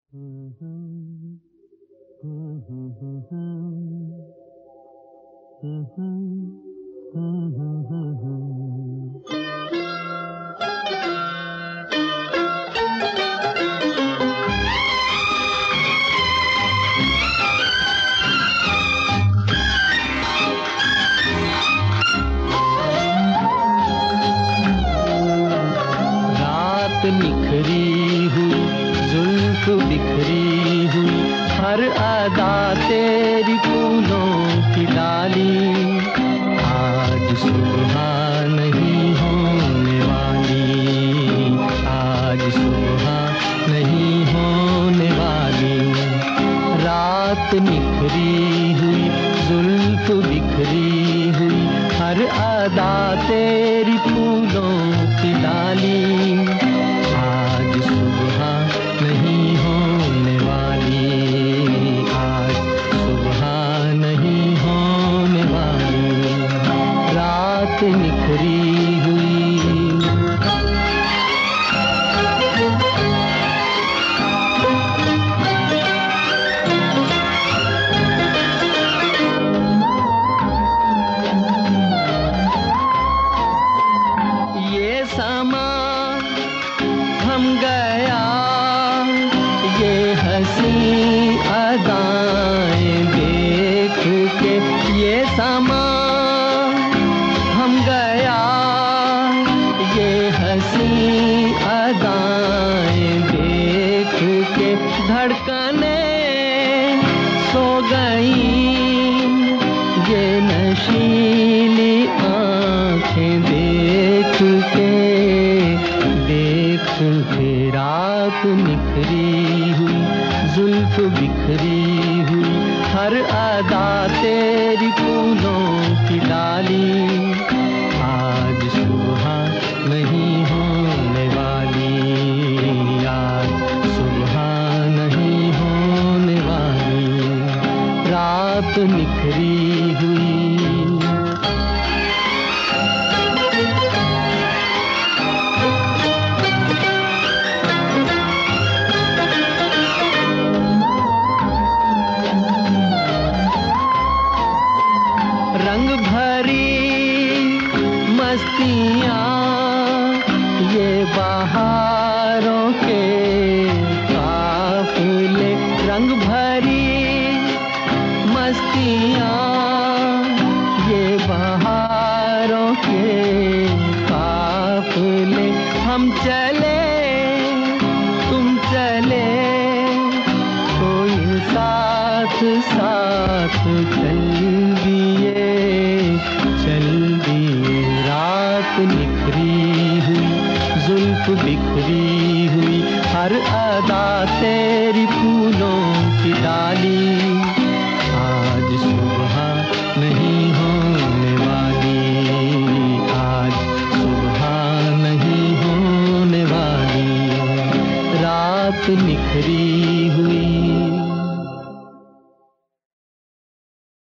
रात निखरी हुई, जुल्फ बिखरी हुई, हर अदा तेरी फूलों की डाली, आज सुबह नहीं होने वाली, आज सुबह नहीं होने वाली। रात निखरी हुई, जुल्फ बिखरी हुई, हर अदा तेरी फूलों की डाली, आज सुबह नहीं होने वाली, आज सुबह नहीं होने वाली। रात निखरी हुई। ये समा थम गया, ये हंसी अदाएं देख के, ये समा थम गया, ये हंसी अदाएं देख के, धड़कने सो गई, ये नशीली आंखें देख के, देख के। रात निखरी हुई, जुल्फ बिखरी हुई, हर अदा तेरी फूलों की डाली, आज सुबह नहीं होने वाली, आज सुबह नहीं होने वाली। रात निखरी हुई। रंग भरी मस्तियाँ ये बहारों के काफिले, रंग भरी मस्तियाँ ये बहारों के काफिले, हम चले तुम चले, कोई साथ साथ चल दिए, चल दिए। रात निखरी हुई, जुल्फ बिखरी हुई, हर अदा तेरी फूलों की डाली, आज सुबह नहीं होने वाली, आज सुबह नहीं होने वाली। रात निखरी